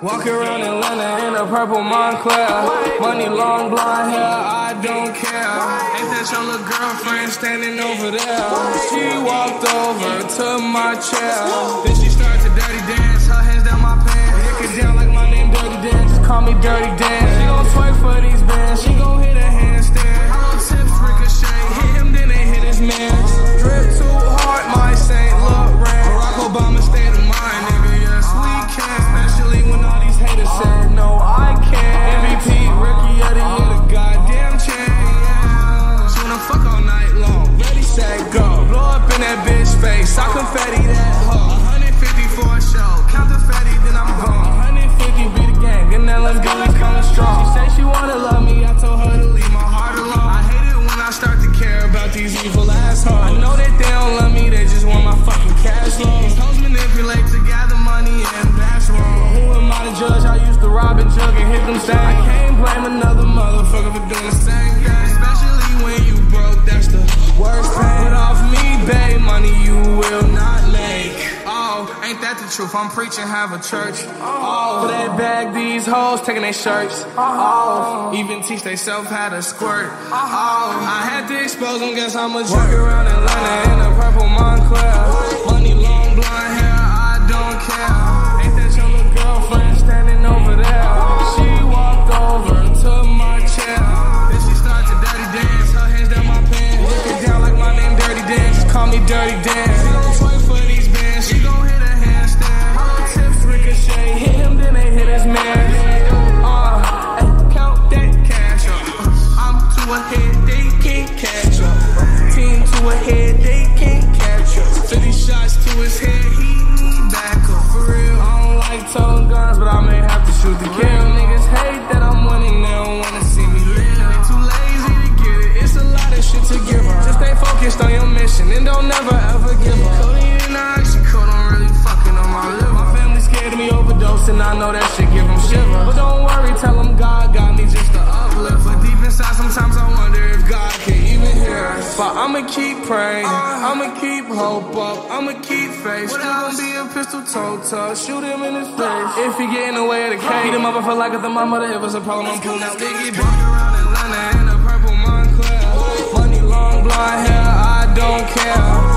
Walking around Atlanta in a purple Montclair. Money, long blonde hair, I don't care. Ain't that your little girlfriend standing over there? She walked over to my chair. Then she started to dirty dance, her hands down my pants. Dick it down like my name Dirty Dan, just call me Dirty Dan. She gon' twerk for these bands, she gon' hit a handstand. Hollow tips ricochet, hit him then they hit his man. Drip too hard, my Saint Laurent. Barack Obama state of mind, nigga, yes we can. Especially when all these haters say no I can't. MVP, rookie of the year, the goddamn champ. Yeah. She wanna fuck all night long, ready, set, go. Blow up in that bitch face, I confetti that hoe. 150 for a show, count the fatty, then I'm gone. 150 be the gang, and that let's go, let's come strong. She say she wanna love me, I told her to leave my heart alone. I hate it when I start to care about these evil assholes. I know that they don't love me, they just want my fucking cash flow. These hoes manipulate to gather money and that's wrong. Who am I to judge? I used to rob and jug and hit them things. I can't blame another motherfucker for doing the same thing. Especially when you broke, that's the worst pain. But off me, babe, money you will not make. Oh, ain't that the truth? I'm preaching, have a church. Oh, for that bag, these hoes taking their shirts. Oh, even teach they self how to squirt. Oh, I had to expose them, guess I'm a jerk. Walk around Atlanta in a purple Montclair. Money, long blonde hair, I don't care. Ain't that your little girlfriend standing over there? She walked over to my chair. Then she started to dirty dance, her hands down my pants. Dick it down like my name Dirty Dan, just call me Dirty Dan. She gon' twerk for these bands, she gon' hit a handstand. Hollow tips ricochet, hit him then they hit his man. Count that cash up. I'm to a head, they can't catch up. Team to a head, they can't catch up. 50 shots to his head, he need back up. For real, I don't like toting guns, but I may have to shoot to kill. Niggas hate that I'm winning, they don't wanna see me live. They too lazy to get it, it's a lot of shit to give up. Just stay focused on your mission and don't never ever give up. Codeine and oxycodone, I'm really fucking on my liver. My family scared of me overdosing, I know that shit give them shiver. But don't worry, tell them God got me just to uplift. But deep inside, sometimes I wonder if God can even hear us. But I'ma keep praying, I'ma keep hope up, I'ma keep faith. Still gon' be a pistol toe touch, shoot him in his face. If he get in the way of the cake, beat him up, I feel like if the mama, if it's a problem, I'm pulling out. They get walking around Atlanta in a purple Montclair. Money, long blonde hair, I don't care.